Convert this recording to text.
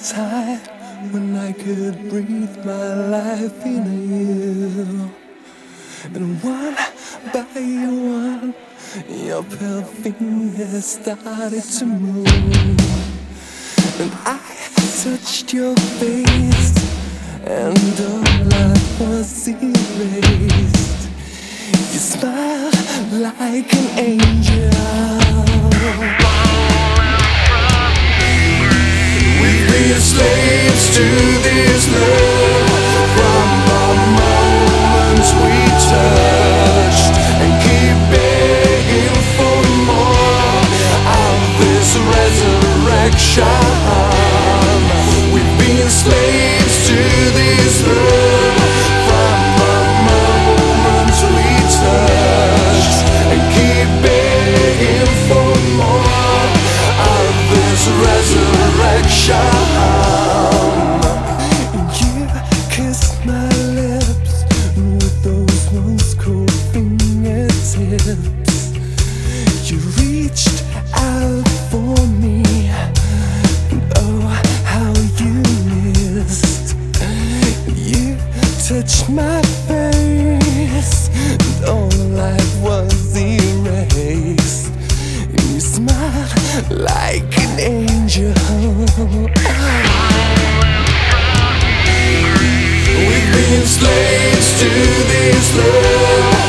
time when I could breathe my life in you. And one by one, your pale fingers started to move. And I touched your face, and all life was erased. You smiled like an angel. We've been slaves to this love from the moment we touched, and keep begging for more of this resurrection. We've been slaves to this love from the moment we touched, and keep begging for more of this resurrection. You kissed my lips with those once cold fingertips. You reached out for me, and oh, how you missed. You touched my face, and all life was erased. And you smiled like an angel. We've been slaves to this love